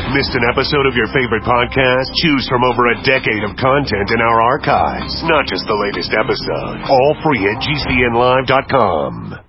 Missed an episode of your favorite podcast? Choose from over a decade of content in our archives. Not just the latest episode. All free at GCNlive.com.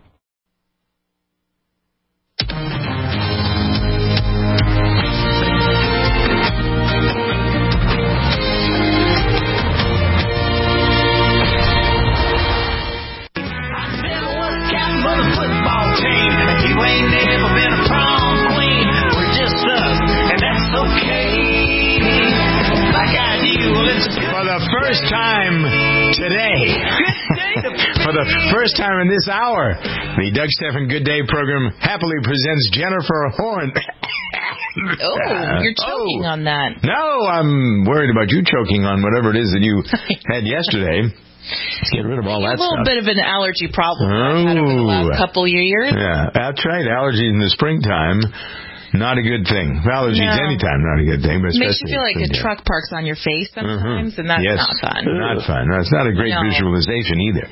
First time today, for the first time in this hour, the Doug Stephan Good Day program happily presents Jennifer Horn. You're choking on that. No, I'm worried about you choking on whatever it is that you had yesterday. Let's get rid of all that stuff. A little bit of an allergy problem I've had over the last couple of years. Yeah, that's right. Allergies in the springtime. Not a good thing. Allergies anytime, not a good thing. But it makes you feel like a truck parks on your face sometimes, and that's not fun. Not fun. That's not a great visualization either.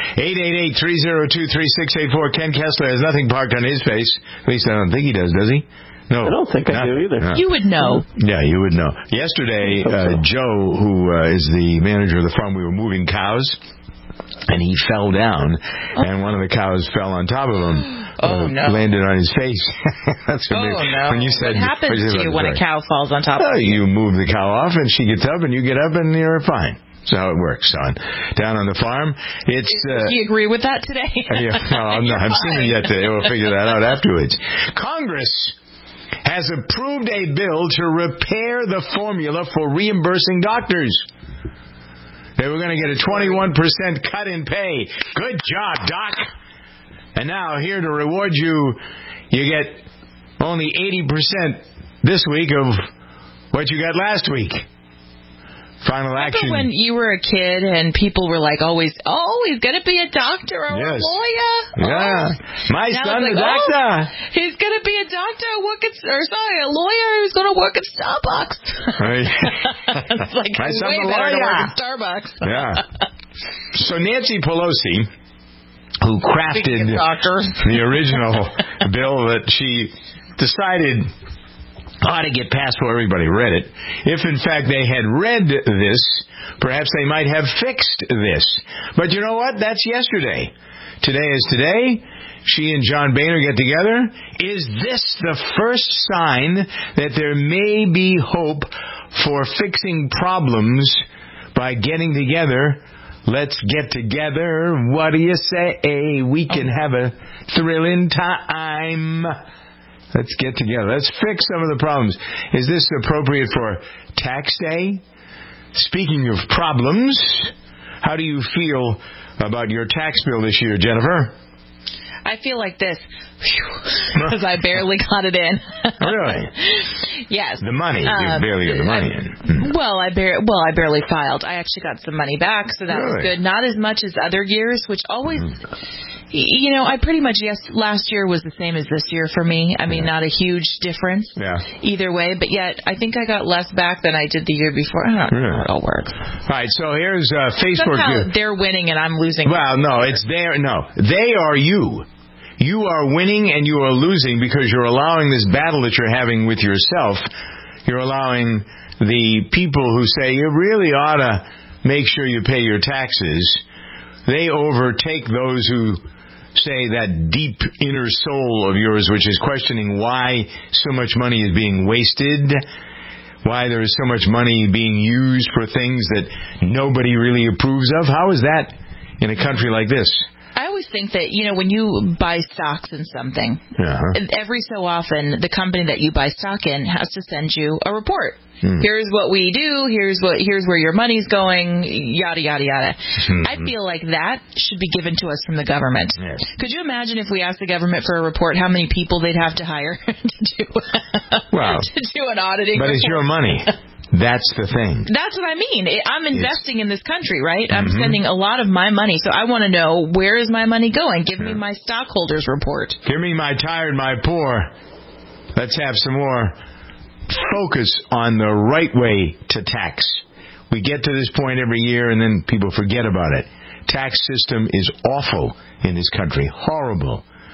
888-302-3684. Ken Kessler has nothing parked on his face. At least I don't think he does he? No. I don't think I do either. No. You would know. Yeah, you would know. Yesterday, Joe, who is the manager of the farm, we were moving cows, and he fell down, and one of the cows fell on top of him. Landed on his face. That's when you said. What happens to you when a cow falls on top of you? You move the cow off, and she gets up, and you get up, and you're fine. That's how it works, son. Down on the farm, it's... Do you agree with that today? I'm not. I'm seeing it yet today. We'll figure that out afterwards. Congress has approved a bill to repair the formula for reimbursing doctors. They were going to get a 21% cut in pay. Good job, Doc. And now, here to reward you, you get only 80% this week of what you got last week. Final action. Remember when you were a kid and people were like always, he's going to be a doctor or a lawyer? Yeah. My son, a doctor. He's going to be a doctor, a lawyer who's going to work at Starbucks. Right. It's like my son, way a better lawyer. to work at Starbucks. Yeah. So Nancy Pelosi, who crafted the original bill that she decided ought to get passed before everybody read it. If, in fact, they had read this, perhaps they might have fixed this. But you know what? That's yesterday. Today is today. She and John Boehner get together. Is this the first sign that there may be hope for fixing problems by getting together? Let's get together. What do you say? We can have a thrilling time. Let's get together. Let's fix some of the problems. Is this appropriate for tax day? Speaking of problems, how do you feel about your tax bill this year, Jennifer? I feel like this, because I barely got it in. Really? Yes. The money. You barely got the money in. Well, I barely filed. I actually got some money back, so that was good. Not as much as other years, which always... I pretty much, last year was the same as this year for me. I mean, not a huge difference either way, but yet I think I got less back than I did the year before. I don't know how it all works. All right, so here's Facebook. Somehow they're winning and I'm losing. Well, no, it's their, no. They are you. You are winning and you are losing because you're allowing this battle that you're having with yourself. You're allowing the people who say you really ought to make sure you pay your taxes. They overtake those who say that deep inner soul of yours, which is questioning why so much money is being wasted, why there is so much money being used for things that nobody really approves of. How is that in a country like this? I always think that, when you buy stocks in something, every so often the company that you buy stock in has to send you a report. Here's what we do, here's where your money's going, yada, yada, yada. I feel like that should be given to us from the government. Yes. Could you imagine if we asked the government for a report, how many people they'd have to hire to do an auditing report? But it's your money. That's the thing. That's what I mean. I'm investing in this country, right? I'm spending a lot of my money, so I want to know, where is my money going? Give me my stockholders report. Give me my tired, my poor. Let's have some more focus on the right way to tax. We get to this point every year and then people forget about it. Tax system is awful in this country. Horrible.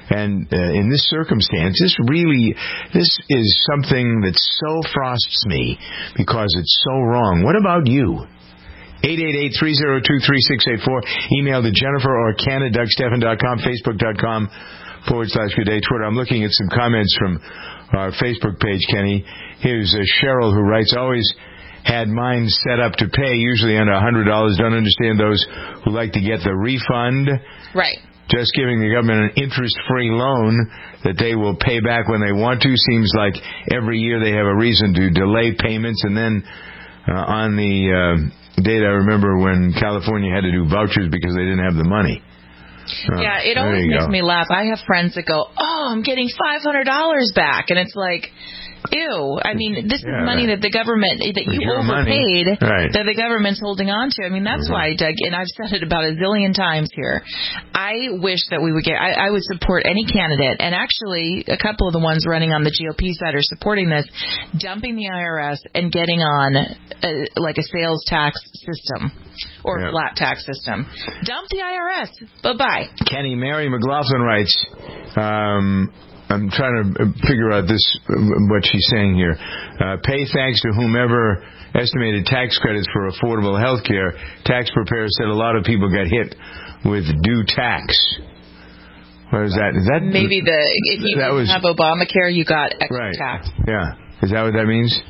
And in this circumstance, this is something that so frosts me because it's so wrong. What about you? 888-302-3684. Email to Jennifer or Ken at DougStephan.com, Facebook.com/Good Day Twitter. I'm looking at some comments from our Facebook page, Kenny. Here's Cheryl who writes, always had mine set up to pay, usually under $100. Don't understand those who like to get the refund. Right. Just giving the government an interest-free loan that they will pay back when they want to. Seems like every year they have a reason to delay payments. And then on the date, I remember when California had to do vouchers because they didn't have the money. Yeah, it always makes me laugh. I have friends that go, I'm getting $500 back. And it's like, ew. I mean, this is money that the government, that you overpaid, that the government's holding on to. I mean, that's why, Doug, and I've said it about a zillion times here, I wish that we would get, I would support any candidate, and actually a couple of the ones running on the GOP side are supporting this, dumping the IRS and getting on like a sales tax system or a flat tax system. Dump the IRS. Bye-bye. Kenny, Mary McLaughlin writes, I'm trying to figure out what she's saying here. Pay thanks to whomever estimated tax credits for affordable health care. Tax preparers said a lot of people got hit with due tax. What is that? Is that maybe if you didn't have Obamacare, you got extra tax? Yeah. Is that what that means?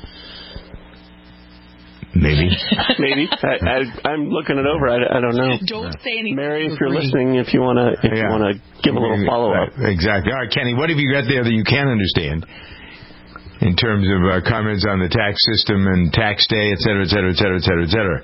Maybe. Maybe. I'm looking it over. I don't know. Don't say anything. Mary, if you're listening, if you want to give a little follow-up. Exactly. All right, Kenny, what have you got there that you can understand in terms of comments on the tax system and tax day, et cetera, et cetera, et cetera, et cetera, et cetera?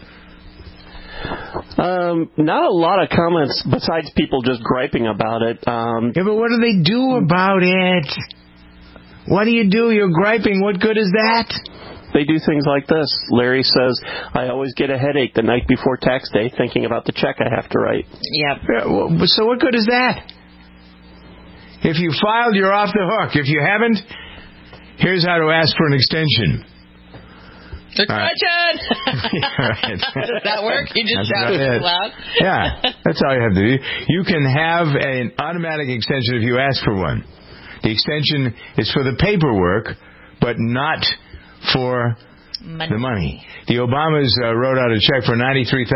Not a lot of comments besides people just griping about it. Yeah, but what do they do about it? What do you do? You're griping. What good is that? They do things like this. Larry says, I always get a headache the night before tax day thinking about the check I have to write. Yep. So what good is that? If you filed, you're off the hook. If you haven't, here's how to ask for an extension. Extension! Does that work? You just shout it loud? Yeah, that's all you have to do. You can have an automatic extension if you ask for one. The extension is for the paperwork, but not for the money. The Obamas wrote out a check for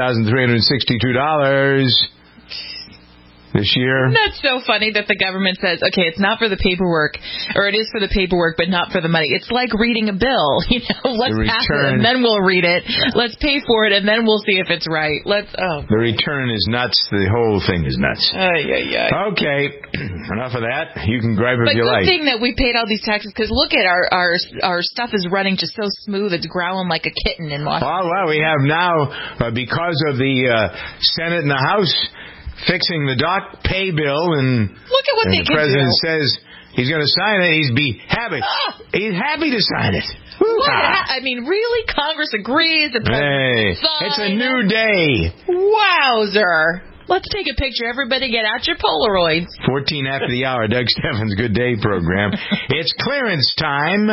$93,362 this year. That's so funny that the government says, okay, it's not for the paperwork, or it is for the paperwork, but not for the money. It's like reading a bill. Let's pass it, and then we'll read it. Let's pay for it, and then we'll see if it's right. The return is nuts. The whole thing is nuts. Okay, enough of that. You can gripe if you like. But good thing that we paid all these taxes, because look at our stuff is running just so smooth. It's growling like a kitten in Washington. Oh, well, we have now, because of the Senate and the House fixing the doc pay bill, and look at what the president says he's going to sign it. He's happy to sign it. I mean, really? Congress agrees. The president it's a new day. Wowzer. Let's take a picture. Everybody get out your Polaroids. 14 after the hour, Doug Stephan's Good Day program. It's clearance time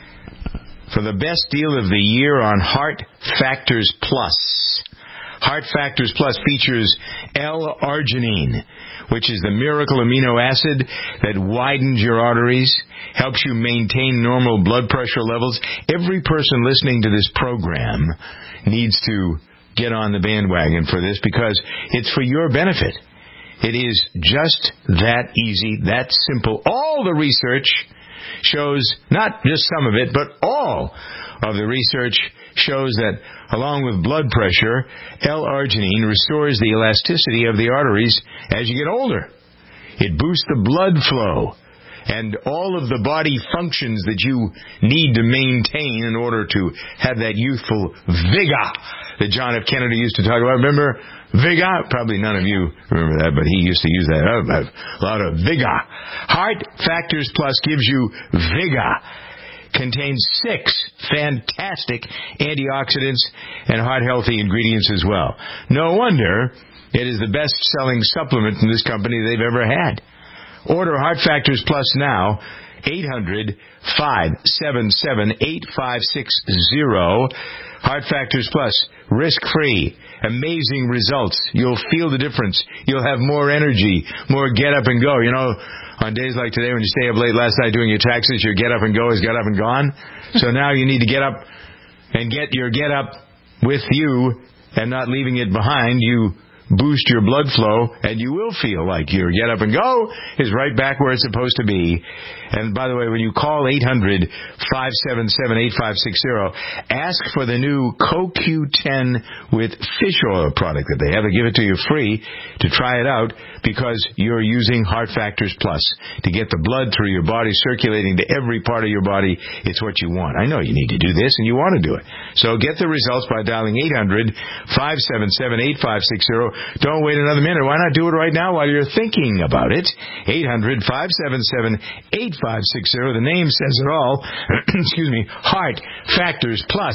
for the best deal of the year on Heart Factors Plus. Heart Factors Plus features L-arginine, which is the miracle amino acid that widens your arteries, helps you maintain normal blood pressure levels. Every person listening to this program needs to get on the bandwagon for this because it's for your benefit. It is just that easy, that simple. All the research shows, not just some of it, but all of the research shows that along with blood pressure, L-arginine restores the elasticity of the arteries as you get older. It boosts the blood flow and all of the body functions that you need to maintain in order to have that youthful vigor that John F. Kennedy used to talk about. Remember vigor? Probably none of you remember that, but he used to use that. A lot of vigor. Heart Factors Plus gives you vigor. Contains 6 fantastic antioxidants and heart-healthy ingredients as well. No wonder it is the best-selling supplement from this company they've ever had. Order Heart Factors Plus now 800-577-8560. Heart Factors Plus, risk-free, amazing results. You'll feel the difference. You'll have more energy, more get up and go. You know, on days like today when you stay up late last night doing your taxes, your get up and go is get up and gone. So now you need to get up and get your get up with you and not leaving it behind. You boost your blood flow, and you will feel like your get up and go is right back where it's supposed to be. And by the way, when you call 800-577-8560, ask for the new CoQ10 with fish oil product that they have. They give it to you free to try it out because you're using Heart Factors Plus to get the blood through your body, circulating to every part of your body. It's what you want. I know you need to do this, and you want to do it. So get the results by dialing 800-577-8560. Don't wait another minute. Why not do it right now while you're thinking about it? 800-577-8560. The name says it all. Excuse me. Heart Factors Plus.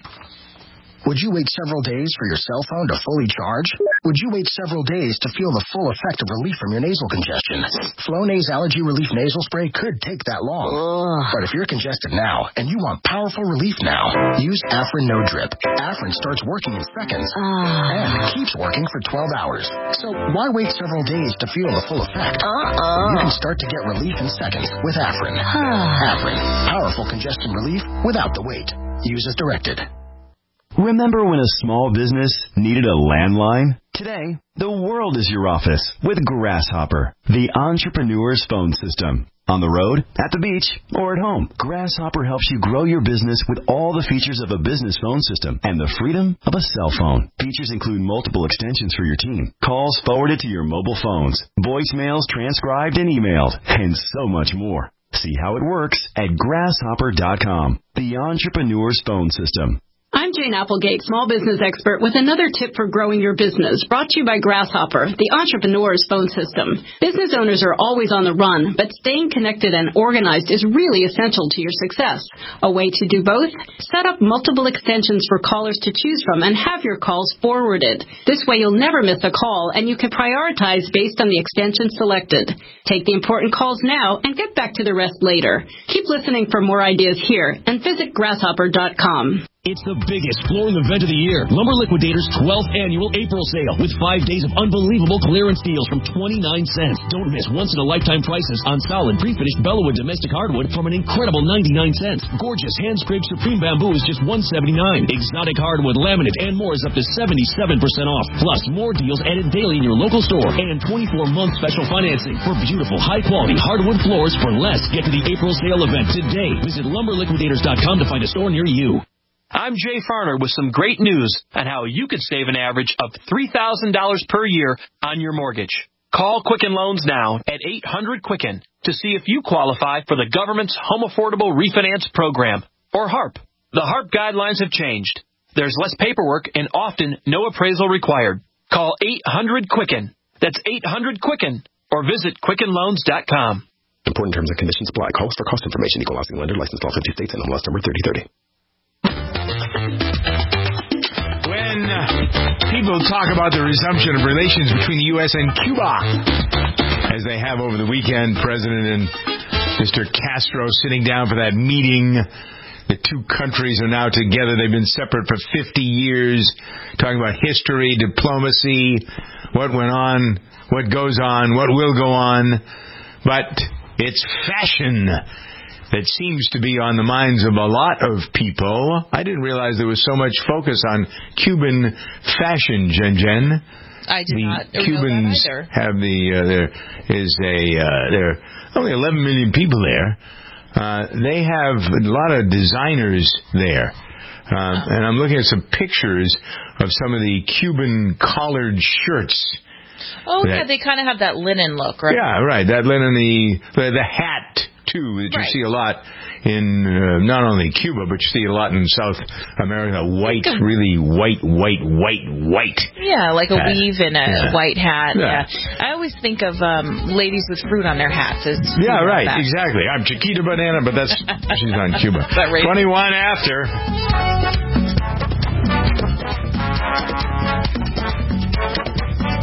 Would you wait several days for your cell phone to fully charge? Would you wait several days to feel the full effect of relief from your nasal congestion? Flonase Allergy Relief Nasal Spray could take that long. But if you're congested now and you want powerful relief now, use Afrin No Drip. Afrin starts working in seconds and keeps working for 12 hours. So why wait several days to feel the full effect? You can start to get relief in seconds with Afrin. Afrin, powerful congestion relief without the wait. Use as directed. Remember when a small business needed a landline? Today, the world is your office with Grasshopper, the entrepreneur's phone system. On the road, at the beach, or at home, Grasshopper helps you grow your business with all the features of a business phone system and the freedom of a cell phone. Features include multiple extensions for your team, calls forwarded to your mobile phones, voicemails transcribed and emailed, and so much more. See how it works at grasshopper.com, the entrepreneur's phone system. I'm Jane Applegate, small business expert, with another tip for growing your business, brought to you by Grasshopper, the entrepreneur's phone system. Business owners are always on the run, but staying connected and organized is really essential to your success. A way to do both? Set up multiple extensions for callers to choose from and have your calls forwarded. This way you'll never miss a call, and you can prioritize based on the extension selected. Take the important calls now and get back to the rest later. Keep listening for more ideas here, and visit grasshopper.com. It's the biggest flooring event of the year. Lumber Liquidators' 12th annual April sale with 5 days of unbelievable clearance deals from 29 cents. Don't miss once-in-a-lifetime prices on solid pre-finished Bellawood domestic hardwood from an incredible 99 cents. Gorgeous hand-scraped Supreme Bamboo is just $179. Exotic hardwood, laminate, and more is up to 77% off. Plus, more deals added daily in your local store and 24-month special financing for beautiful, high-quality hardwood floors for less. Get to the April sale event today. Visit lumberliquidators.com to find a store near you. I'm Jay Farner with some great news on how you could save an average of $3,000 per year on your mortgage. Call Quicken Loans now at 800-QUICKEN to see if you qualify for the government's Home Affordable Refinance Program, or HARP. The HARP guidelines have changed. There's less paperwork and often no appraisal required. Call 800-QUICKEN. That's 800-QUICKEN, or visit QuickenLoans.com. Important terms and conditions apply. Call us for cost information. Equal housing lender. Licensed all 50 states and MLS number 3030. When people talk about the resumption of relations between the U.S. and Cuba, as they have over the weekend, President and Mr. Castro sitting down for that meeting. The two countries are now together. They've been separate for 50 years, talking about history, diplomacy, what went on, what goes on, what will go on. But it's fashion that seems to be on the minds of a lot of people. I didn't realize there was so much focus on Cuban fashion, Jen. I did not know Cubans that either. Have there are only 11 million people there. They have a lot of designers there. And I'm looking at some pictures of some of the Cuban collared shirts. Oh, yeah, they kind of have that linen look, right? Yeah, right. That linen, the hat, too, that you see a lot in not only Cuba, but you see it a lot in South America. White, really white. Yeah, like a weave and a white hat. Yeah. I always think of ladies with fruit on their hats. Right, exactly. I'm Chiquita Banana, but she's on Cuba. 21 after.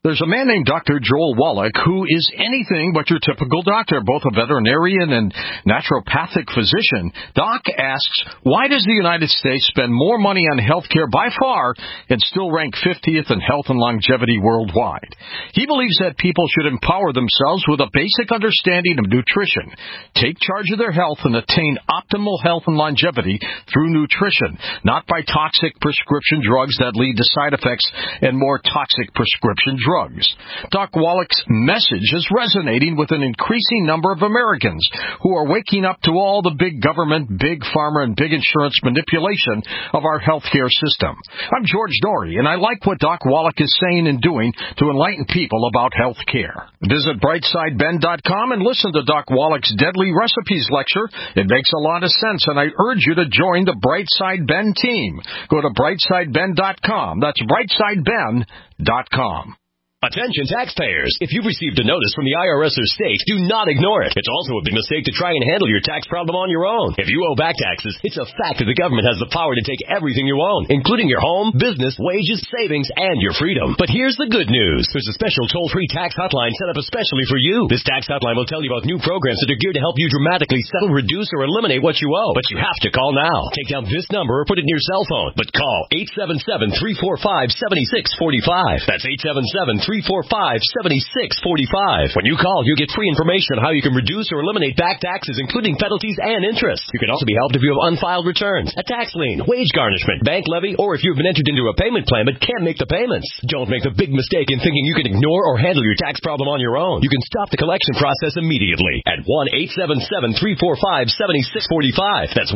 There's a man named Dr. Joel Wallach who is anything but your typical doctor, both a veterinarian and naturopathic physician. Doc asks, why does the United States spend more money on health care by far and still rank 50th in health and longevity worldwide? He believes that people should empower themselves with a basic understanding of nutrition, take charge of their health, and attain optimal health and longevity through nutrition, not by toxic prescription drugs that lead to side effects and more toxic prescription drugs. Doc Wallach's message is resonating with an increasing number of Americans who are waking up to all the big government, big pharma, and big insurance manipulation of our healthcare system. I'm George Norrie, and I like what Doc Wallach is saying and doing to enlighten people about health care. Visit brightsideben.com and listen to Doc Wallach's Deadly Recipes lecture. It makes a lot of sense, and I urge you to join the Brightside Ben team. Go to brightsideben.com. That's brightsideben.com. Attention taxpayers! If you've received a notice from the IRS or state, do not ignore it. It's also a big mistake to try and handle your tax problem on your own. If you owe back taxes, it's a fact that the government has the power to take everything you own, including your home, business, wages, savings, and your freedom. But here's the good news. There's a special toll-free tax hotline set up especially for you. This tax hotline will tell you about new programs that are geared to help you dramatically settle, reduce, or eliminate what you owe. But you have to call now. Take down this number or put it in your cell phone. But call 877-345-7645. That's 877-345-7645. When you call, you get free information on how you can reduce or eliminate back taxes, including penalties and interest. You can also be helped if you have unfiled returns, a tax lien, wage garnishment, bank levy, or if you've been entered into a payment plan but can't make the payments. Don't make the big mistake in thinking you can ignore or handle your tax problem on your own. You can stop the collection process immediately at 1-877-345-7645. That's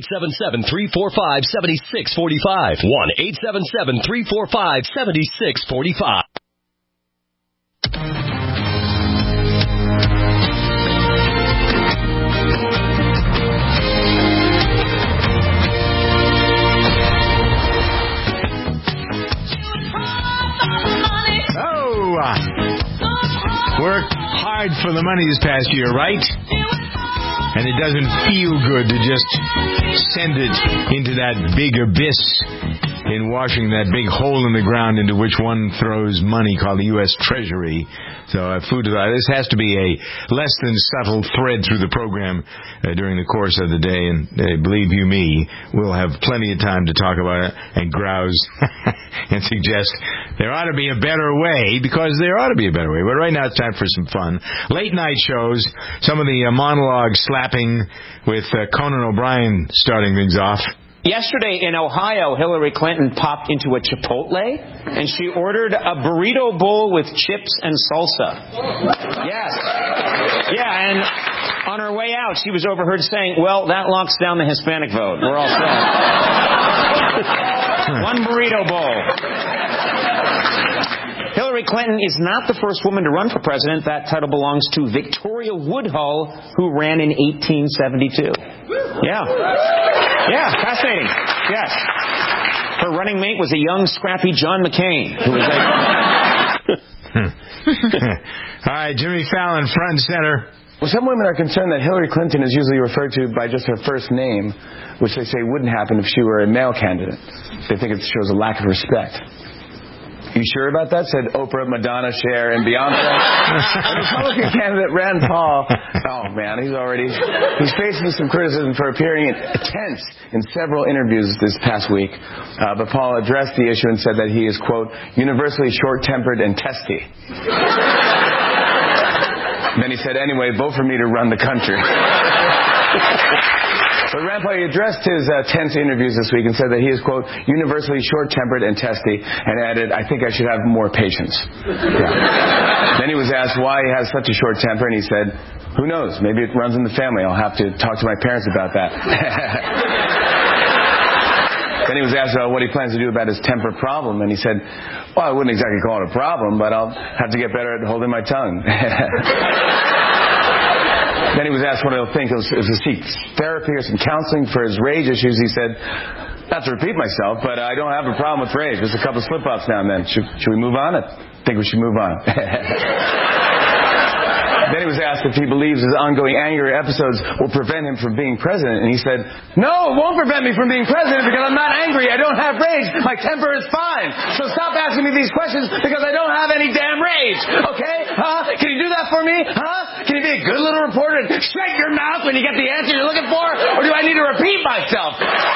1-877-345-7645. 1-877-345-7645. Worked hard for the money this past year, right? And it doesn't feel good to just send it into that big abyss in washing that big hole in the ground into which one throws money called the U.S. Treasury. So food to this has to be a less than subtle thread through the program during the course of the day. And believe you me, we'll have plenty of time to talk about it and grouse and suggest there ought to be a better way, because there ought to be a better way. But right now it's time for some fun. Late night shows, some of the monologue slapping with Conan O'Brien starting things off. Yesterday in Ohio, Hillary Clinton popped into a Chipotle, and she ordered a burrito bowl with chips and salsa. Yes. Yeah, and on her way out, she was overheard saying, well, that locks down the Hispanic vote. We're all set. One burrito bowl. Hillary Clinton is not the first woman to run for president. That title belongs to Victoria Woodhull, who ran in 1872. Yeah. Yeah, fascinating. Yes. Her running mate was a young, scrappy John McCain, who was All right, Jimmy Fallon, front and center. Well, some women are concerned that Hillary Clinton is usually referred to by just her first name, which they say wouldn't happen if she were a male candidate. They think it shows a lack of respect. You sure about that? Said Oprah, Madonna, Cher, and Beyonce. The Republican candidate Rand Paul, oh man, he's facing some criticism for appearing tense in several interviews this past week. But Paul addressed the issue and said that he is, quote, universally short-tempered and testy. Then he said, anyway, vote for me to run the country. But Rand Paul addressed his tense interviews this week and said that he is, quote, universally short-tempered and testy, and added, I think I should have more patience. Yeah. Then he was asked why he has such a short temper, and he said, who knows, maybe it runs in the family. I'll have to talk to my parents about that. Then he was asked about what he plans to do about his temper problem, and he said, well, I wouldn't exactly call it a problem, but I'll have to get better at holding my tongue. Then he was asked what he'll think of seek therapy or some counseling for his rage issues. He said, not to repeat myself, but I don't have a problem with rage. Just a couple of slip-ups now and then. Should we move on? I think we should move on. Then he was asked if he believes his ongoing anger episodes will prevent him from being president, and he said, "No, it won't prevent me from being president because I'm not angry. I don't have rage. My temper is fine. So stop asking me these questions because I don't have any damn rage. Okay? Huh? Can you do that for me? Huh? Can you be a good little reporter and shut your mouth when you get the answer you're looking for? Or do I need to repeat myself?"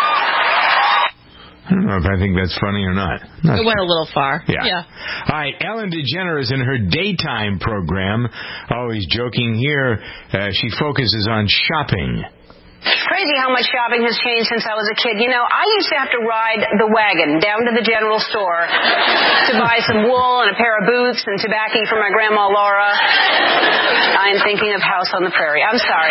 I don't know if I think that's funny or not. It went a little far. Yeah. All right, Ellen DeGeneres in her daytime program, always joking here, she focuses on shopping. It's crazy how much shopping has changed since I was a kid. You know, I used to have to ride the wagon down to the general store to buy some wool and a pair of boots and tobacco for my grandma Laura. I am thinking of House on the Prairie. I'm sorry.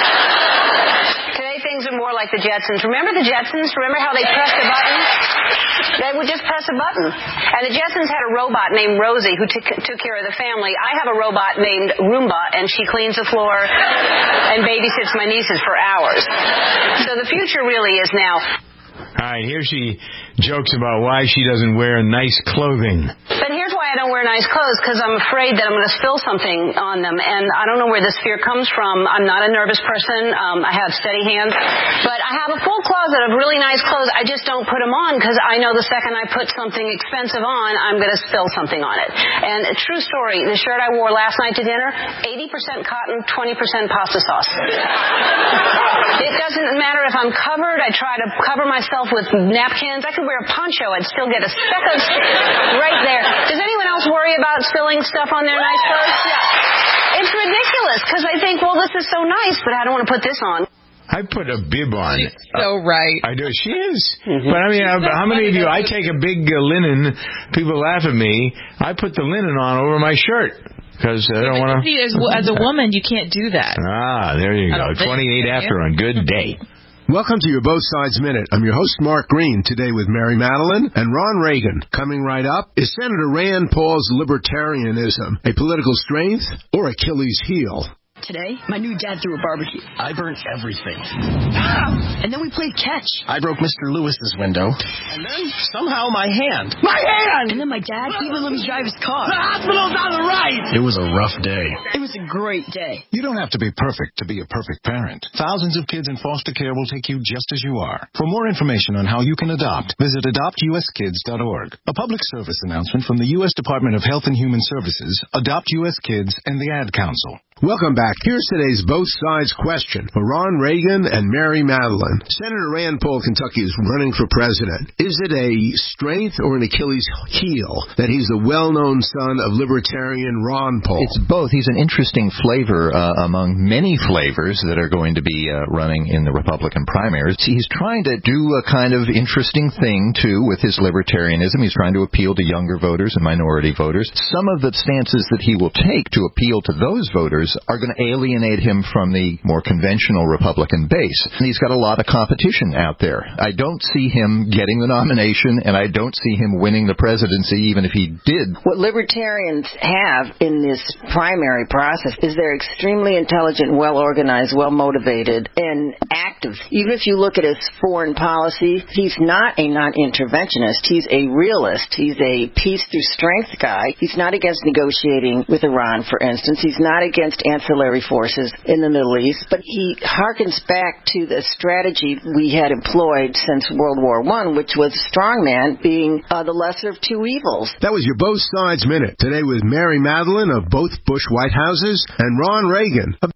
Today things are more like the Jetsons. Remember the Jetsons? Remember how they pressed a button? They would just press a button. And the Jetsons had a robot named Rosie who took care of the family. I have a robot named Roomba, and she cleans the floor and babysits my nieces for hours. So the future really is now. All right, here she jokes about why she doesn't wear nice clothing. But here's why I don't wear nice clothes, because I'm afraid that I'm going to spill something on them, and I don't know where this fear comes from. I'm not a nervous person. I have steady hands. But I have a full closet of really nice clothes. I just don't put them on because I know the second I put something expensive on, I'm going to spill something on it. And a true story, the shirt I wore last night to dinner, 80% cotton, 20% pasta sauce. It doesn't matter if I'm covered. I try to cover myself with napkins. I could wear a poncho. I'd still get a speck of right there. Does anyone else worry about spilling stuff on their nice clothes? Yeah. It's ridiculous because I think, well, this is so nice, but I don't want to put this on. I put a bib on. She's so right. I do. She is. Mm-hmm. But I mean, how many of you, I take a big linen, people laugh at me, I put the linen on over my shirt. Because I don't want to. As a woman, you can't do that. Ah, there you go. 28 after on Good Day. Welcome to your Both Sides Minute. I'm your host, Mark Green, today with Mary Madeline and Ron Reagan. Coming right up, is Senator Rand Paul's libertarianism a political strength or Achilles' heel? Today, my new dad threw a barbecue. I burnt everything. And then we played catch. I broke Mr. Lewis's window. And then, somehow, my hand. My hand! And then my dad even let me drive his car. The hospital's on the right! It was a rough day. It was a great day. You don't have to be perfect to be a perfect parent. Thousands of kids in foster care will take you just as you are. For more information on how you can adopt, visit adoptuskids.org. A public service announcement from the U.S. Department of Health and Human Services, Adopt U.S. Kids, and the Ad Council. Welcome back. Here's today's Both Sides question for Ron Reagan and Mary Madeline. Senator Rand Paul, Kentucky, is running for president. Is it a strength or an Achilles heel that he's the well-known son of libertarian Ron Paul? It's both. He's an interesting flavor among many flavors that are going to be running in the Republican primaries. He's trying to do a kind of interesting thing, too, with his libertarianism. He's trying to appeal to younger voters and minority voters. Some of the stances that he will take to appeal to those voters are going to alienate him from the more conventional Republican base. And he's got a lot of competition out there. I don't see him getting the nomination, and I don't see him winning the presidency, even if he did. What libertarians have in this primary process is they're extremely intelligent, well-organized, well-motivated, and active. Even if you look at his foreign policy, he's not a non-interventionist. He's a realist. He's a peace-through-strength guy. He's not against negotiating with Iran, for instance. He's not against ancillary forces in the Middle East, but he harkens back to the strategy we had employed since World War I, which was strongman being the lesser of two evils. That was your Both Sides Minute, today with Mary Madeline of both Bush White Houses and Ron Reagan of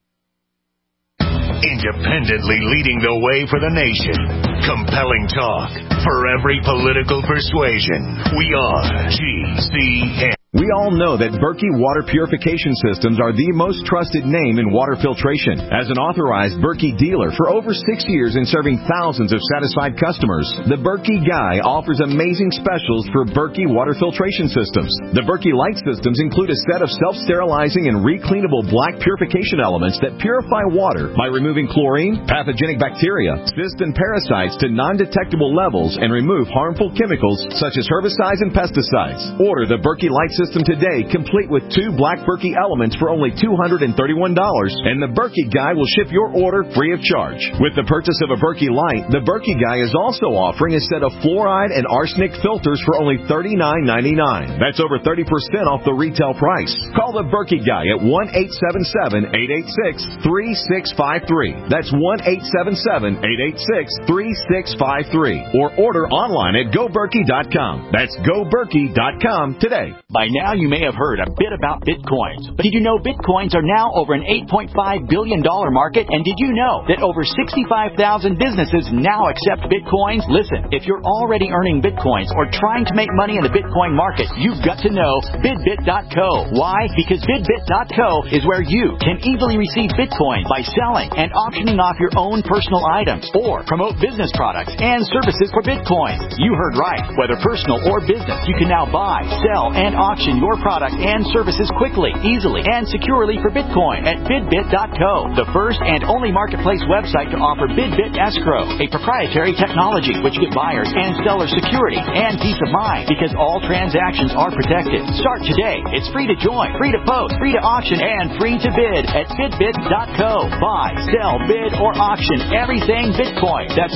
independently leading the way for the nation. Compelling talk for every political persuasion. We are GCN. We all know that Berkey Water Purification Systems are the most trusted name in water filtration. As an authorized Berkey dealer for over 6 years and serving thousands of satisfied customers, the Berkey Guy offers amazing specials for Berkey Water Filtration Systems. The Berkey Light Systems include a set of self-sterilizing and recleanable black purification elements that purify water by removing chlorine, pathogenic bacteria, cysts, and parasites to non-detectable levels and remove harmful chemicals such as herbicides and pesticides. Order the Berkey Light system today, complete with 2 Black Berkey elements for only $231, and the Berkey Guy will ship your order free of charge. With the purchase of a Berkey Light, the Berkey Guy is also offering a set of fluoride and arsenic filters for only $39.99. That's over 30% off the retail price. Call the Berkey Guy at 1-877-886-3653. That's 1-877-886-3653. Or order online at GoBerkey.com. That's GoBerkey.com today. By now, you may have heard a bit about Bitcoins. But did you know Bitcoins are now over an $8.5 billion market? And did you know that over 65,000 businesses now accept Bitcoins? Listen, if you're already earning Bitcoins or trying to make money in the Bitcoin market, you've got to know BidBit.co. Why? Because BidBit.co is where you can easily receive Bitcoin by selling and auctioning off your own personal items or promote business products and services for Bitcoin. You heard right. Whether personal or business, you can now buy, sell, and auction your product and services quickly, easily, and securely for Bitcoin at BidBit.co, the first and only marketplace website to offer BidBit Escrow, a proprietary technology which gives buyers and sellers security and peace of mind because all transactions are protected. Start today. It's free to join, free to post, free to auction, and free to bid at BidBit.co. Buy, sell, bid, or auction everything Bitcoin. That's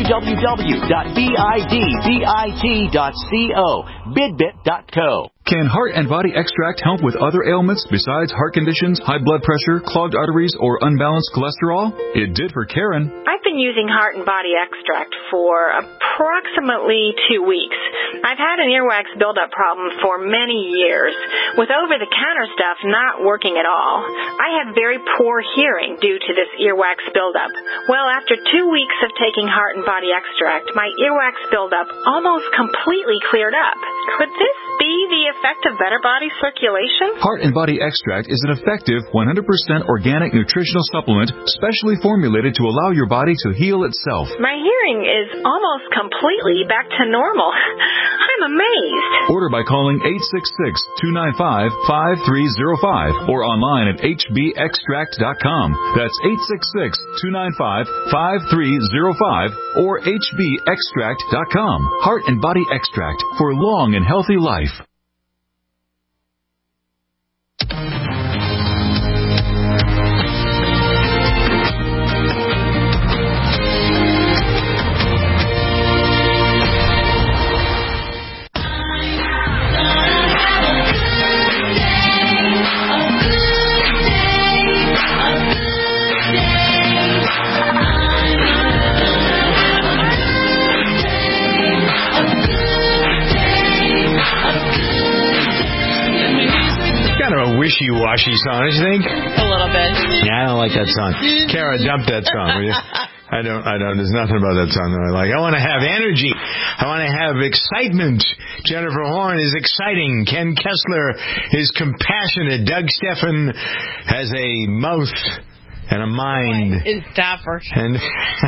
www.bidbit.co. BidBit.co. Can Heart and Body Extract help with other ailments besides heart conditions, high blood pressure, clogged arteries, or unbalanced cholesterol? It did for Karen. I've been using Heart and Body Extract for approximately 2 weeks. I've had an earwax buildup problem for many years, with over-the-counter stuff not working at all. I had very poor hearing due to this earwax buildup. Well, after 2 weeks of taking Heart and Body Extract, my earwax buildup almost completely cleared up. Could this be the effect of better body circulation? Heart and Body Extract is an effective 100% organic nutritional supplement specially formulated to allow your body to heal itself. My hearing is almost completely back to normal. I'm amazed. Order by calling 866-295-5305 or online at hbextract.com. That's 866-295-5305 or hbextract.com. Heart and Body Extract for long and healthy life. Wishy-washy song, don't you think? A little bit. Yeah, I don't like that song. Kara, dump that song, will you? I don't. There's nothing about that song that I like. I want to have energy. I want to have excitement. Jennifer Horn is exciting. Ken Kessler is compassionate. Doug Steffen has a mouth and a mind. Is dapper. And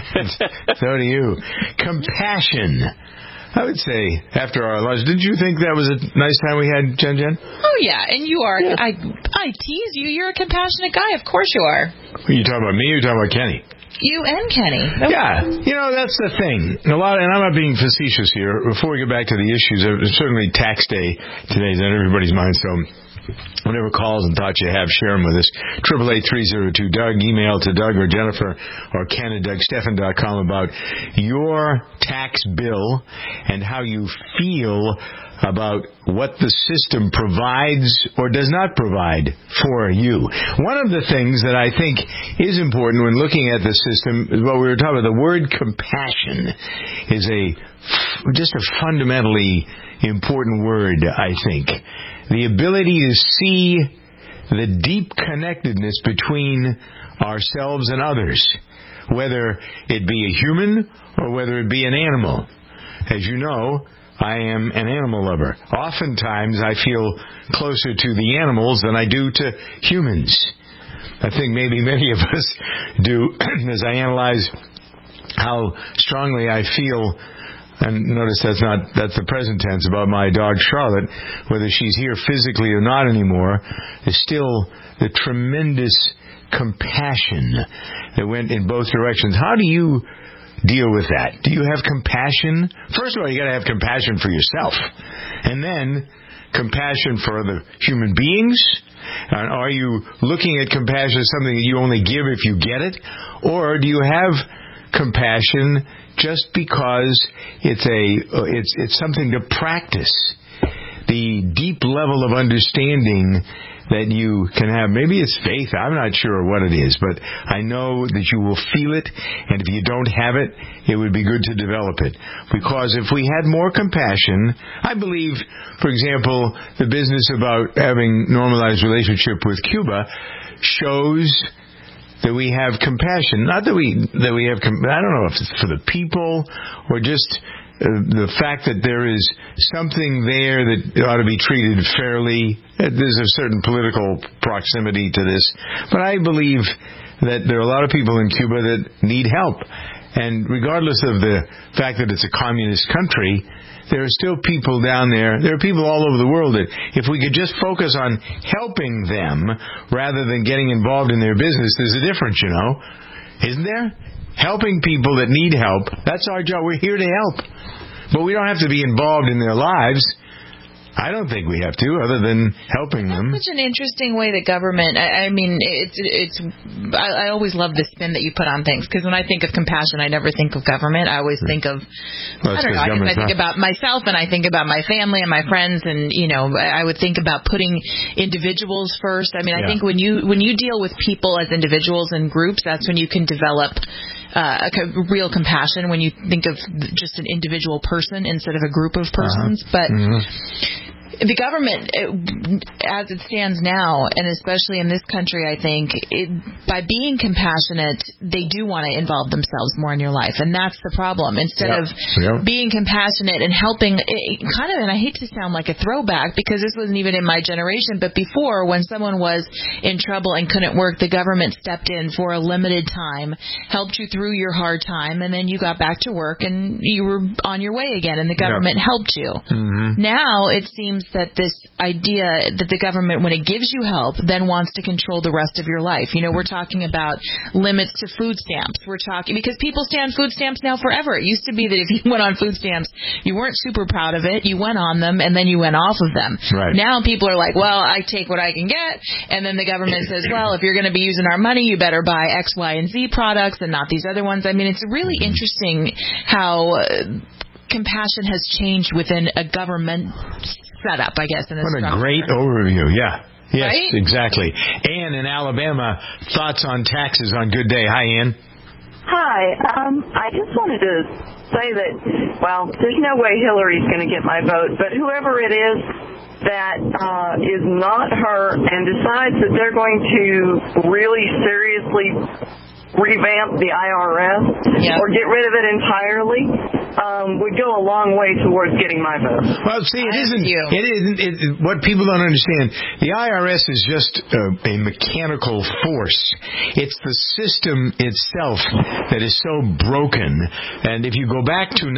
so do you. Compassion. I would say after our lunch. Did you think that was a nice time we had, Jen? Oh, yeah. And you are. Yeah. I tease you. You're a compassionate guy. Of course you are. Are you talking about me or are you talking about Kenny? You and Kenny. Okay. Yeah. You know, that's the thing. And I'm not being facetious here. Before we get back to the issues, certainly tax day today is on everybody's mind, so whatever calls and thoughts you have, share them with us. 888-302-DOUG. Email to Doug or Jennifer or Ken at DougSteffen.com about your tax bill and how you feel about what the system provides or does not provide for you. One of the things that I think is important when looking at the system is what we were talking about. The word compassion is just a fundamentally important word, I think. The ability to see the deep connectedness between ourselves and others, whether it be a human or whether it be an animal. As you know, I am an animal lover. Oftentimes, I feel closer to the animals than I do to humans. I think maybe many of us do, as I analyze how strongly I feel. And notice that's the present tense about my dog Charlotte. Whether she's here physically or not anymore, there's still the tremendous compassion that went in both directions. How do you deal with that? Do you have compassion? First of all, you got to have compassion for yourself, and then compassion for other human beings? Are you looking at compassion as something that you only give if you get it? Or do you have compassion just because it's something to practice? The deep level of understanding that you can have. Maybe it's faith. I'm not sure what it is, but I know that you will feel it, and if you don't have it, it would be good to develop it. Because if we had more compassion, I believe, for example, the business about having normalized relationship with Cuba shows that we have compassion. Not that we have, I don't know if it's for the people or just the fact that there is something there that ought to be treated fairly. There's a certain political proximity to this. But I believe that there are a lot of people in Cuba that need help. And regardless of the fact that it's a communist country, there are still people down there. There are people all over the world that if we could just focus on helping them rather than getting involved in their business, there's a difference, you know. Isn't there? Helping people that need help, that's our job. We're here to help. But we don't have to be involved in their lives. I don't think we have to, other than helping them. That's such an interesting way that government. I mean, I always love the spin that you put on things, because when I think of compassion, I never think of government. I always think of, I don't know. I think about myself, and I think about my family and my friends, and I would think about putting individuals first. I mean, I think when you deal with people as individuals and groups, that's when you can develop real compassion, when you think of just an individual person instead of a group of persons. But the government, as it stands now, and especially in this country, I think, by being compassionate, they do want to involve themselves more in your life, and that's the problem. Instead of being compassionate and helping, and I hate to sound like a throwback, because this wasn't even in my generation, but before, when someone was in trouble and couldn't work, the government stepped in for a limited time, helped you through your hard time, and then you got back to work, and you were on your way again, and the government helped you. Now, it seems that this idea that the government, when it gives you help, then wants to control the rest of your life. We're talking about limits to food stamps. We're talking, because people stay on food stamps now forever. It used to be that if you went on food stamps, you weren't super proud of it. You went on them, and then you went off of them. Right. Now people are like, well, I take what I can get, and then the government says, well, if you're going to be using our money, you better buy X, Y, and Z products and not these other ones. I mean, it's really interesting how compassion has changed within a government setup, I guess. What a great overview. Yeah. Yes, right? Exactly. Ann in Alabama, thoughts on taxes on Good Day. Hi, Ann. Hi. I just wanted to say that, well, there's no way Hillary's going to get my vote, but whoever it is that is not her and decides that they're going to really seriously revamp the IRS or get rid of it entirely would go a long way towards getting my vote. Well, see, it isn't. What people don't understand, the IRS is just a mechanical force. It's the system itself that is so broken. And if you go back to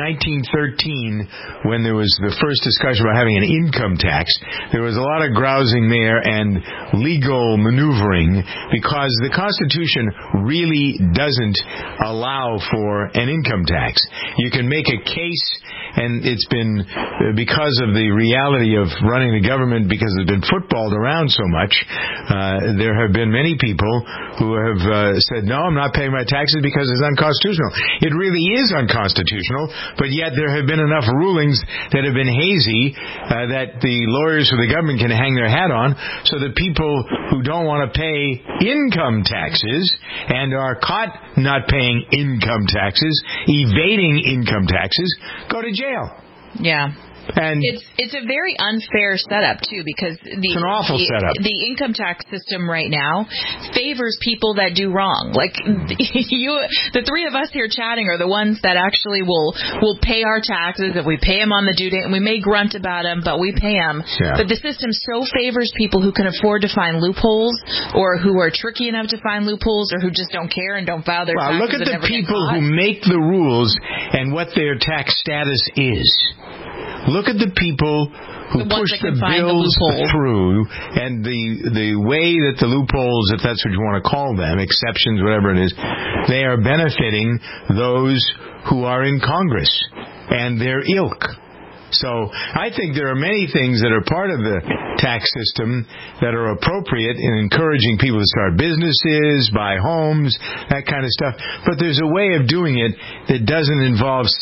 1913, when there was the first discussion about having an income tax, there was a lot of grousing there and legal maneuvering, because the Constitution really doesn't allow for an income tax. You can make a case, and it's been because of the reality of running the government, because it's been footballed around so much, there have been many people who have said, no, I'm not paying my taxes because it's unconstitutional. It really is unconstitutional, but yet there have been enough rulings that have been hazy that the lawyers for the government can hang their hat on, so that people who don't want to pay income taxes and are caught not paying income taxes, evading income taxes, go to jail. Yeah. And it's a very unfair setup too, because it's an awful setup. The income tax system right now favors people that do wrong. Like the three of us here chatting are the ones that actually will pay our taxes, and we pay them on the due date, and we may grunt about them, but we pay them. Yeah. But the system so favors people who can afford to find loopholes, or who are tricky enough to find loopholes, or who just don't care and don't file their taxes. Look at the people who make the rules and what their tax status is. Look at the people who push the bills through, and the way that the loopholes, if that's what you want to call them, exceptions, whatever it is, they are benefiting those who are in Congress and their ilk. So I think there are many things that are part of the tax system that are appropriate in encouraging people to start businesses, buy homes, that kind of stuff. But there's a way of doing it that doesn't involve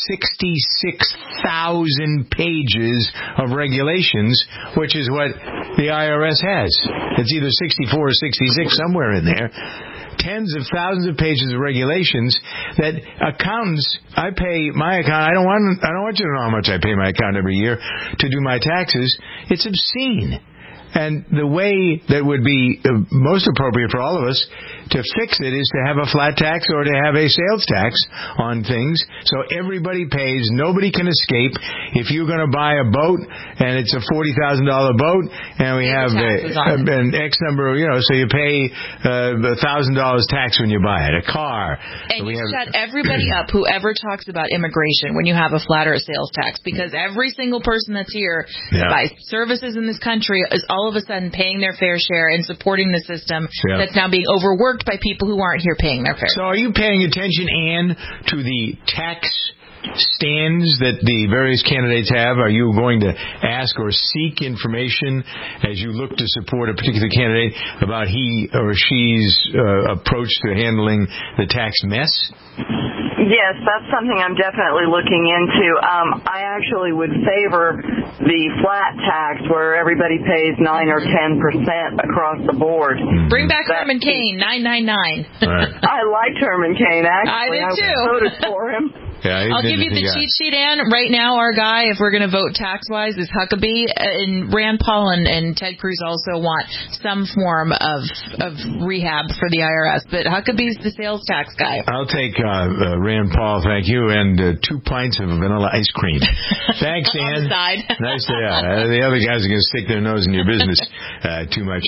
66,000 pages of regulations, which is what the IRS has. It's either 64 or 66, somewhere in there. Tens of thousands of pages of regulations that accountants, I pay my account. I don't want you to know how much I pay my account every year to do my taxes. It's obscene. And the way that would be most appropriate for all of us to fix it is to have a flat tax or to have a sales tax on things so everybody pays. Nobody can escape. If you're going to buy a boat and it's a $40,000 boat and we have an X number, so you pay $1,000 tax when you buy it. A car. And you shut everybody up, whoever talks about immigration, when you have a flat or a sales tax, because every single person that's here that buys services in this country is all of a sudden paying their fair share and supporting the system that's now being overworked by people who aren't here paying their fair share. So are you paying attention, Ann, to the tax stands that the various candidates have? Are you going to ask or seek information as you look to support a particular candidate about he or she's approach to handling the tax mess? Yes, that's something I'm definitely looking into. I actually would favor the flat tax where everybody pays 9 or 10% across the board. Bring back Herman Cain, 999. Right. I liked Herman Cain, actually. I did too. I voted for him. Yeah, I'll give you the cheat sheet, Ann. Right now, our guy, if we're going to vote tax-wise, is Huckabee. And Rand Paul and Ted Cruz also want some form of rehab for the IRS. But Huckabee's the sales tax guy. I'll take Rand Paul, thank you, and 2 pints of vanilla ice cream. Thanks, Ann. On the side. Nice to the other guys are going to stick their nose in your business too much.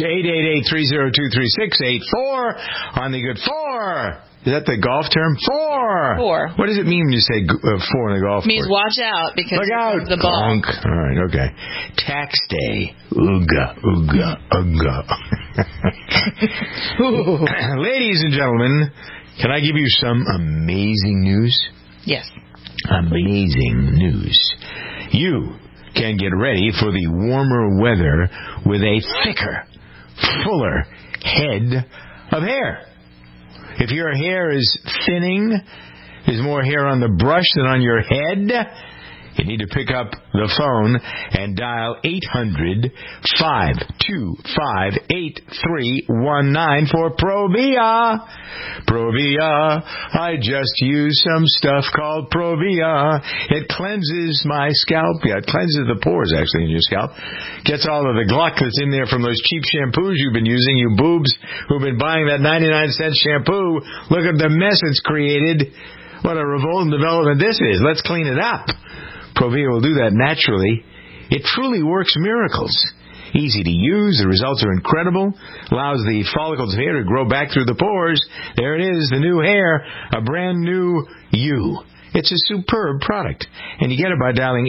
888-302-3684 on the good 4. Is that the golf term? 4. What does it mean when you say 4 in the golf? It means watch out because look out. The ball. All right, okay. Tax day. Ooga, ooga, ooga. Ladies and gentlemen, can I give you some amazing news? Yes. Amazing news. You can get ready for the warmer weather with a thicker, fuller head of hair. If your hair is thinning, there's more hair on the brush than on your head, you need to pick up the phone and dial 800-525-8319 for Provia. Provia. I just used some stuff called Provia. It cleanses my scalp. Yeah, it cleanses the pores, actually, in your scalp. Gets all of the gluck that's in there from those cheap shampoos you've been using, you boobs who've been buying that 99-cent shampoo. Look at the mess it's created. What a revolting development this is. Let's clean it up. Provia will do that naturally. It truly works miracles. Easy to use. The results are incredible. Allows the follicles of hair to grow back through the pores. There it is, the new hair, a brand new you. It's a superb product. And you get it by dialing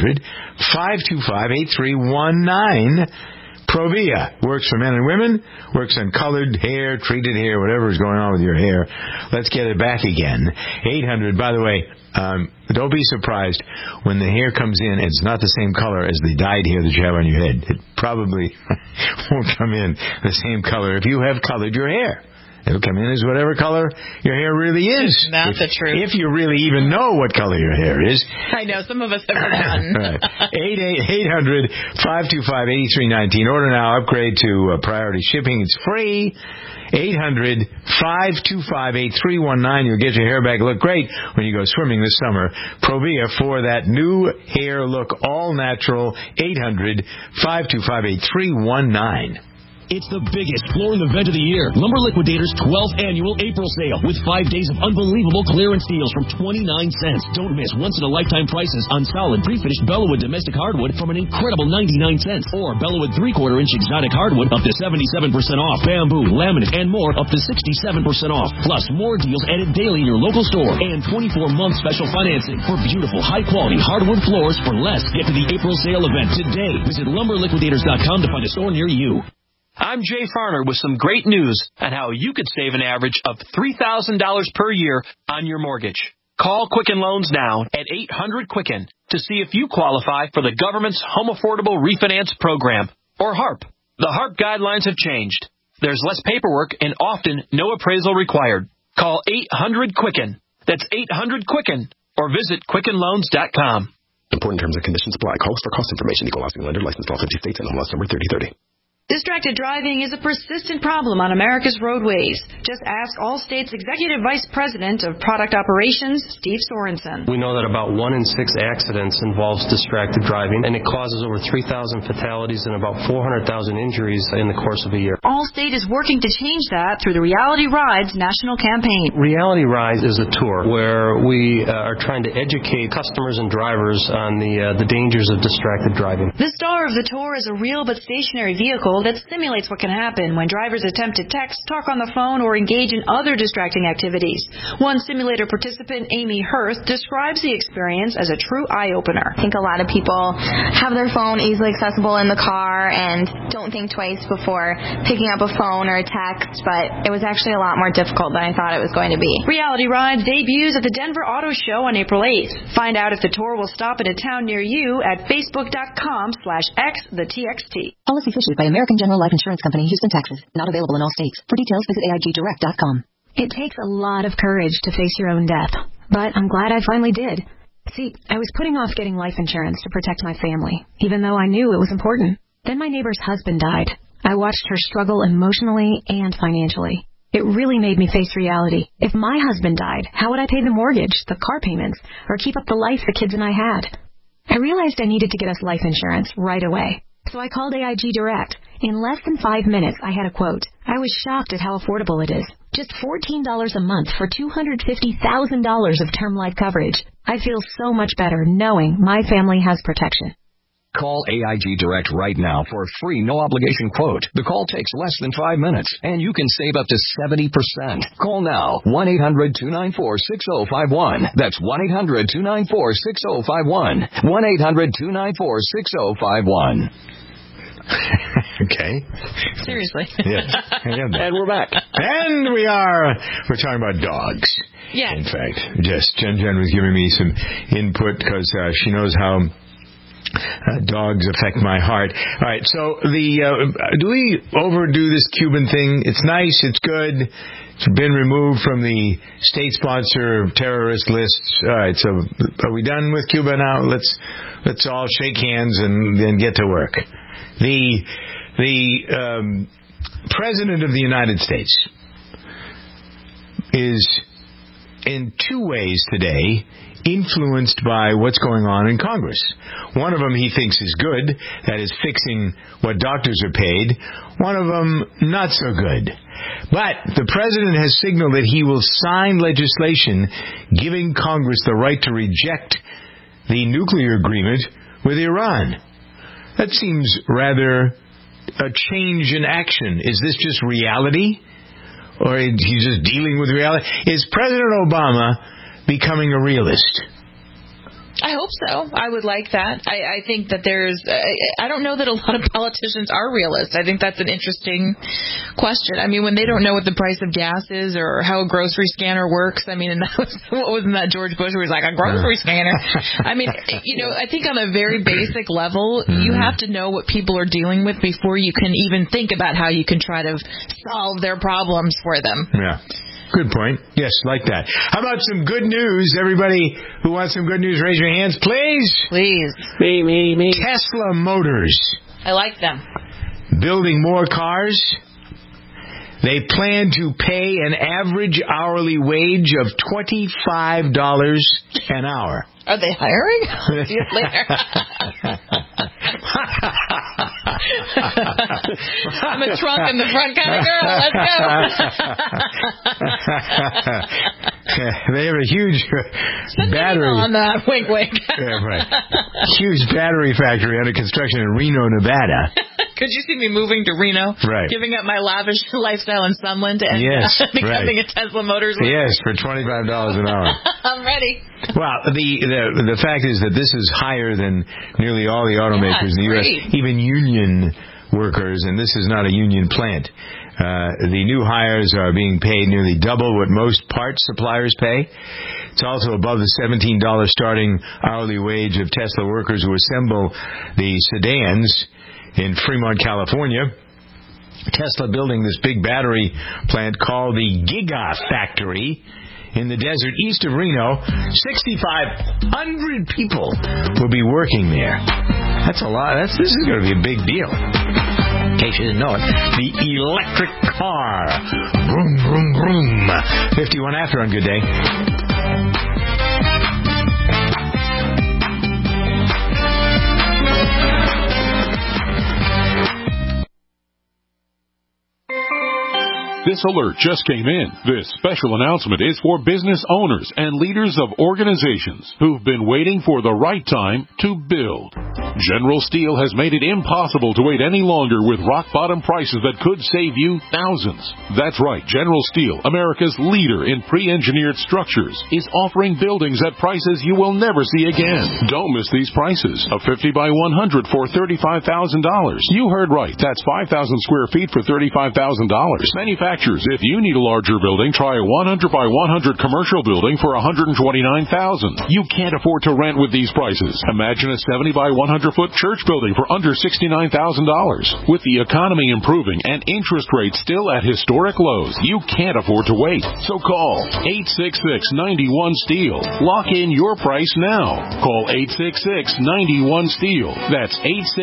800-525-8319. Provia works for men and women, works on colored hair, treated hair, whatever is going on with your hair. Let's get it back again. 800, by the way, don't be surprised when the hair comes in and it's not the same color as the dyed hair that you have on your head. It probably won't come in the same color if you have colored your hair. It'll come in as whatever color your hair really is. That's the truth. If you really even know what color your hair is. I know, some of us have forgotten. Right. 800-525-8319. Order now, upgrade to priority shipping. It's free. 800-525-8319. You'll get your hair back. Look great when you go swimming this summer. Provia for that new hair look, all natural. 800-525-8319. It's the biggest flooring event of the year. Lumber Liquidators' 12th annual April sale with 5 days of unbelievable clearance deals from 29 cents. Don't miss once-in-a-lifetime prices on solid pre-finished Bellawood domestic hardwood from an incredible 99 cents. Or Bellawood 3/4-inch exotic hardwood up to 77% off. Bamboo, laminate, and more up to 67% off. Plus more deals added daily in your local store. And 24-month special financing for beautiful, high-quality hardwood floors for less. Get to the April sale event today. Visit LumberLiquidators.com to find a store near you. I'm Jay Farner with some great news on how you could save an average of $3,000 per year on your mortgage. Call Quicken Loans now at 800-QUICKEN to see if you qualify for the government's Home Affordable Refinance Program, or HARP. The HARP guidelines have changed. There's less paperwork and often no appraisal required. Call 800-QUICKEN. That's 800-QUICKEN. Or visit QuickenLoans.com. Important terms and conditions apply. Call us for cost information. Equal housing lender. Licensed all 50 states and MLS number 3030. Distracted driving is a persistent problem on America's roadways. Just ask Allstate's Executive Vice President of Product Operations, Steve Sorensen. We know that about 1 in 6 accidents involves distracted driving, and it causes over 3,000 fatalities and about 400,000 injuries in the course of a year. Allstate is working to change that through the Reality Rides national campaign. Reality Rides is a tour where we are trying to educate customers and drivers on the dangers of distracted driving. The star of the tour is a real but stationary vehicle that simulates what can happen when drivers attempt to text, talk on the phone, or engage in other distracting activities. One simulator participant, Amy Hurst, describes the experience as a true eye-opener. I think a lot of people have their phone easily accessible in the car and don't think twice before picking up a phone or a text, but it was actually a lot more difficult than I thought it was going to be. Reality Rides debuts at the Denver Auto Show on April 8th. Find out if the tour will stop in a town near you at facebook.com/xthetxt. Policies issued by American General Life Insurance Company, Houston, Texas. Not available in all states. For details, visit AIGdirect.com. It takes a lot of courage to face your own death, but I'm glad I finally did. See, I was putting off getting life insurance to protect my family, even though I knew it was important. Then my neighbor's husband died. I watched her struggle emotionally and financially. It really made me face reality. If my husband died, how would I pay the mortgage, the car payments, or keep up the life the kids and I had? I realized I needed to get us life insurance right away. So I called AIG Direct. In less than 5 minutes, I had a quote. I was shocked at how affordable it is. Just $14 a month for $250,000 of term life coverage. I feel so much better knowing my family has protection. Call AIG Direct right now for a free, no-obligation quote. The call takes less than 5 minutes, and you can save up to 70%. Call now, 1-800-294-6051. That's 1-800-294-6051. 1-800-294-6051. Okay. Seriously. Yes. And we're back. And we're talking about dogs. Yeah. In fact, Jen was giving me some input because she knows how dogs affect my heart. All right, so do we overdo this Cuban thing? It's nice, it's good. It's been removed from the state sponsor of terrorist lists. All right, so are we done with Cuba now? Let's all shake hands and then get to work. The President of the United States is in 2 ways today influenced by what's going on in Congress. One of them he thinks is good, that is fixing what doctors are paid. One of them not so good. But the President has signaled that he will sign legislation giving Congress the right to reject the nuclear agreement with Iran. That seems rather a change in action. Is this just reality? Or is he just dealing with reality? Is President Obama becoming a realist? I hope so. I would like that. I think that I don't know that a lot of politicians are realists. I think that's an interesting question. I mean, when they don't know what the price of gas is or how a grocery scanner works, I mean, and wasn't that George Bush who was like, a grocery scanner? I mean, I think on a very basic level, you have to know what people are dealing with before you can even think about how you can try to solve their problems for them. Yeah. Good point. Yes, like that. How about some good news? Everybody who wants some good news, raise your hands, please. Please. Me. Tesla Motors. I like them. Building more cars. They plan to pay an average hourly wage of $25 an hour. Are they hiring? See you later. I'm a trunk in the front kind of girl. Let's go. They have a huge battery on that. Wink, wink. Yeah, right. Huge battery factory under construction in Reno, Nevada. Could you see me moving to Reno? Right. Giving up my lavish lifestyle in Sunland and becoming a Tesla Motors worker? Yes, for $25 an hour. I'm ready. Well, the fact is that this is higher than nearly all the automakers in the U.S., even union workers, and this is not a union plant. The new hires are being paid nearly double what most parts suppliers pay. It's also above the $17 starting hourly wage of Tesla workers who assemble the sedans in Fremont, California. Tesla building this big battery plant called the Gigafactory in the desert east of Reno. 6,500 people will be working there. That's a lot. This is going to be a big deal. In case you didn't know it, the electric car. Vroom, vroom, vroom. 51 after on Good Day. This alert just came in. This special announcement is for business owners and leaders of organizations who've been waiting for the right time to build. General Steel has made it impossible to wait any longer with rock-bottom prices that could save you thousands. That's right, General Steel, America's leader in pre-engineered structures, is offering buildings at prices you will never see again. Don't miss these prices. A 50 by 100 for $35,000. You heard right. That's 5,000 square feet for $35,000. Manufacturers, if you need a larger building, try a 100 by 100 commercial building for $129,000. You can't afford to rent with these prices. Imagine a 70 by 100-foot church building for under $69,000. With the economy improving and interest rates still at historic lows, you can't afford to wait. So call 866-91-STEEL. Lock in your price now. Call 866-91-STEEL. That's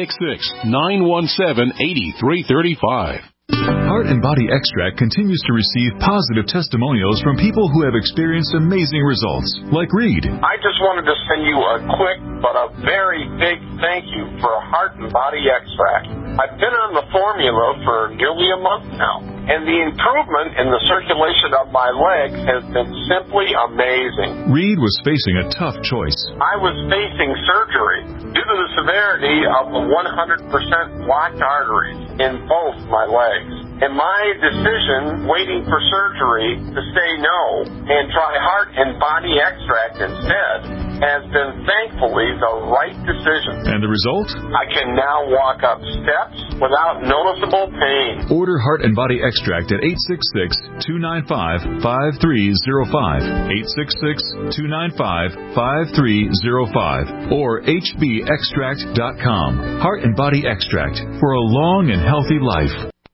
866-917-8335. Heart and Body Extract continues to receive positive testimonials from people who have experienced amazing results, like Reed. I just wanted to send you a quick but a very big thank you for Heart and Body Extract. I've been on the formula for nearly a month now, and the improvement in the circulation of my legs has been simply amazing. Reed was facing a tough choice. I was facing surgery due to the severity of the 100% blocked arteries in both my legs. And my decision, waiting for surgery, to say no and try Heart and Body Extract instead, has been thankfully the right decision. And the result? I can now walk up steps without noticeable pain. Order Heart and Body Extract at 866-295-5305, 866-295-5305, or hbextract.com. Heart and Body Extract for a long and healthy life.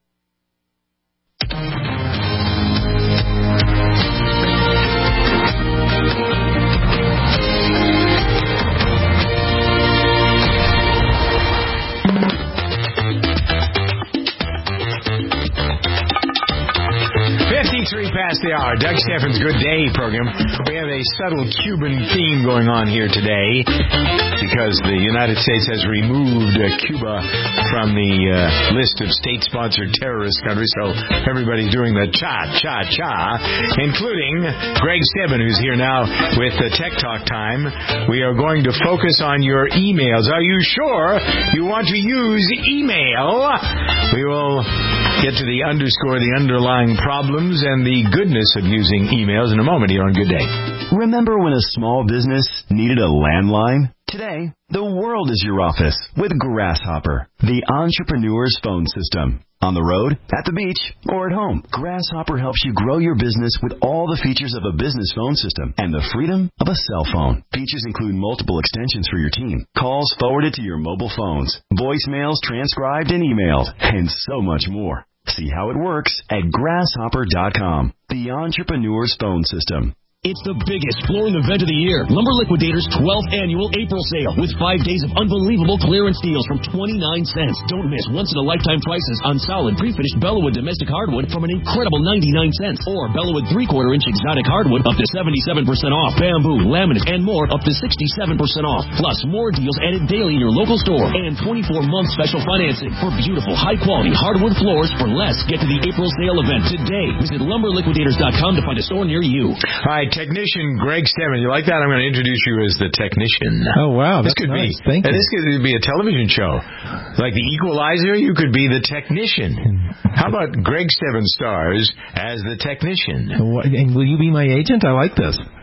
3 past the hour. Doug Steffens' Good Day program. We have a subtle Cuban theme going on here today because the United States has removed Cuba from the list of state-sponsored terrorist countries, so everybody's doing the cha-cha-cha, including Greg Stedman, who's here now with the Tech Talk Time. We are going to focus on your emails. Are you sure you want to use email? We will get to the underlying problems and the goodness of using emails in a moment here on Good Day. Remember when a small business needed a landline? Today, the world is your office with Grasshopper, the entrepreneur's phone system. On the road, at the beach, or at home, Grasshopper helps you grow your business with all the features of a business phone system and the freedom of a cell phone. Features include multiple extensions for your team, calls forwarded to your mobile phones, voicemails transcribed and emailed, and so much more. See how it works at grasshopper.com, the entrepreneur's phone system. It's the biggest flooring event of the year. Lumber Liquidators' 12th annual April sale with 5 days of unbelievable clearance deals from 29 cents. Don't miss once-in-a-lifetime prices on solid pre-finished Bellawood domestic hardwood from an incredible 99 cents. Or Bellawood 3/4-inch exotic hardwood up to 77% off. Bamboo, laminate, and more up to 67% off. Plus more deals added daily in your local store. And 24-month special financing for beautiful, high-quality hardwood floors for less. Get to the April sale event today. Visit lumberliquidators.com to find a store near you. All right. Technician Greg Stedman. You like that? I'm going to introduce you as the technician. Oh, wow. That's this could nice. be, Thank you. This could be a television show. Like The Equalizer, you could be the technician. How about Greg Stedman stars as the technician? And will you be my agent? I like this.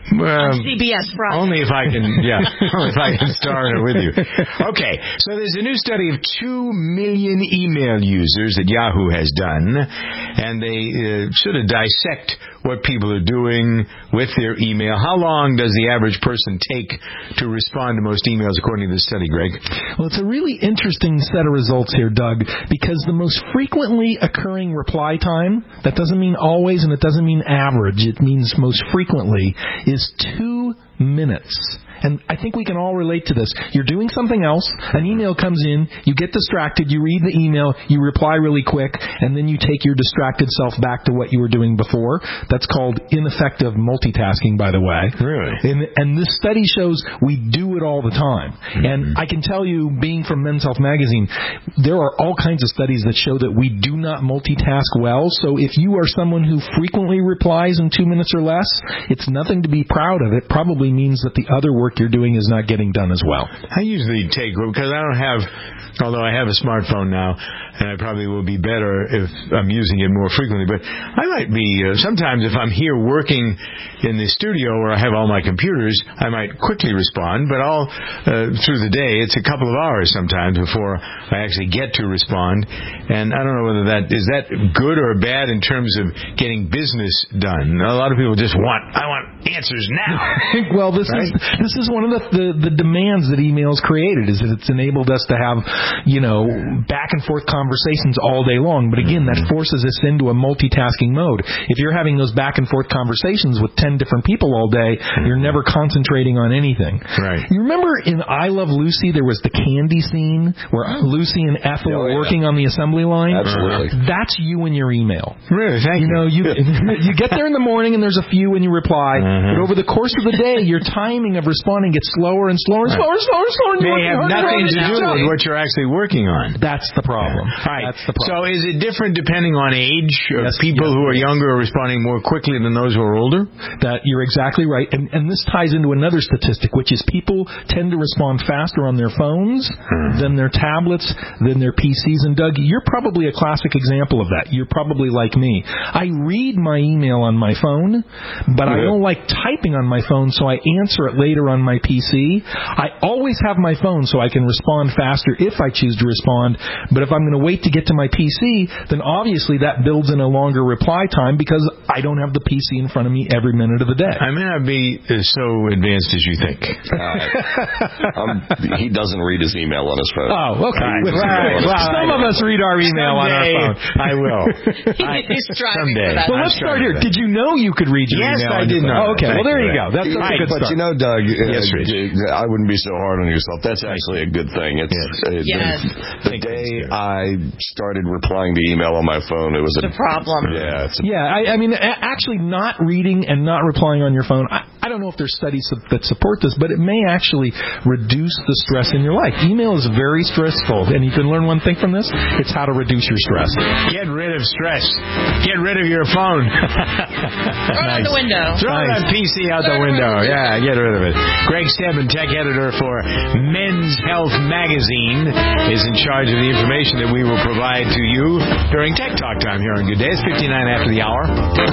On CBS Friday. Only if I can, only if I can star in it with you. Okay, so there's a new study of 2 million email users that Yahoo has done, and they sort of dissect what people are doing with their email. How long does the average person take to respond to most emails, according to this study, Greg? Well, it's a really interesting set of results here, Doug, because the most frequently occurring reply time, that doesn't mean always and it doesn't mean average, it means most frequently, is 2 minutes. And I think we can all relate to this. You're doing something else, an email comes in, you get distracted, you read the email, you reply really quick, and then you take your distracted self back to what you were doing before. That's called ineffective multitasking, by the way. Really? And this study shows we do it all the time. Mm-hmm. And I can tell you, being from Men's Health Magazine, there are all kinds of studies that show that we do not multitask well. So if you are someone who frequently replies in 2 minutes or less, it's nothing to be proud of. It probably means that the other work you're doing is not getting done as well. I usually take, because I don't have, although I have a smartphone now, and I probably will be better if I'm using it more frequently, but I might be, sometimes if I'm here working in the studio where I have all my computers, I might quickly respond, but all through the day, it's a couple of hours sometimes before I actually get to respond, and I don't know whether is that good or bad in terms of getting business done. A lot of people just I want answers now. Well, this is one of the demands that email's created, is that it's enabled us to have, back and forth conversations all day long. But again, that forces us into a multitasking mode. If you're having those back and forth conversations with 10 different people all day, you're never concentrating on anything. Right. You remember in I Love Lucy, there was the candy scene where Lucy and Ethel were working on the assembly line? Absolutely. That's you in your email. Really? Thank you. You get there in the morning and there's a few when you reply, but over the course of the day, your timing of responding gets slower and slower and slower and slower and slower. May have nothing to do with what you're actually working on. That's the problem. Right. That's the problem. So is it different depending on age? People who are younger are responding more quickly than those who are older? That you're exactly right. And this ties into another statistic, which is people tend to respond faster on their phones than their tablets, than their PCs. And Doug, you're probably a classic example of that. You're probably like me. I read my email on my phone, but I don't like typing on my phone, so I answer it later on my PC. I always have my phone so I can respond faster if I choose to respond, but if I'm going to wait to get to my PC, then obviously that builds in a longer reply time because I don't have the PC in front of me every minute of the day. I may not be so advanced as you think. He doesn't read his email on his phone. Oh, okay. Some of us read our email on our phone. I will. He's striving someday. for that. Well, let's start here. Did you know you could read your email? Yes, I did know. Oh, okay. Well, there you go. That's a good start. But Doug, I wouldn't be so hard on yourself. That's actually a good thing. The day I started replying to email on my phone, it was a problem. I mean, actually not reading and not replying on your phone, I don't know if there's studies that support this, but it may actually reduce the stress in your life. Email is very stressful, and you can learn one thing from this. It's how to reduce your stress. Get rid of stress. Get rid of your phone. Throw it out the window. Throw that PC out the window. Yeah, get rid of it. Greg Stedman, tech editor for Men's Health Magazine, is in charge of the information that we will provide to you during Tech Talk time here on Good Day. It's 59 after the hour.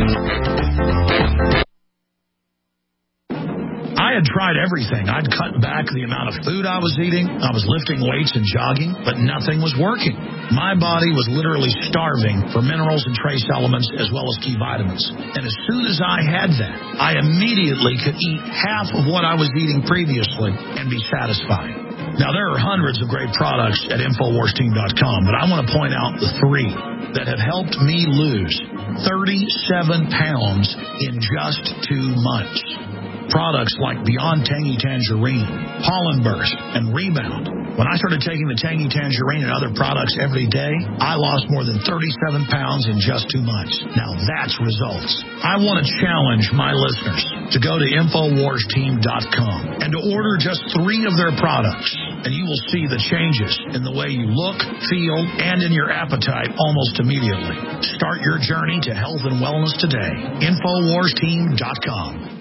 I had tried everything. I'd cut back the amount of food I was eating. I was lifting weights and jogging, but nothing was working. My body was literally starving for minerals and trace elements as well as key vitamins. And as soon as I had that, I immediately could eat half of what I was eating previously and be satisfied. Now, there are hundreds of great products at InfoWarsTeam.com, but I want to point out the 3 that have helped me lose 37 pounds in just 2 months. Products like Beyond Tangy Tangerine, Pollen Burst, and Rebound. When I started taking the Tangy Tangerine and other products every day, I lost more than 37 pounds in just 2 months. Now that's results. I want to challenge my listeners to go to InfoWarsTeam.com and to order just 3 of their products, and you will see the changes in the way you look, feel, and in your appetite almost immediately. Start your journey to health and wellness today. InfoWarsTeam.com.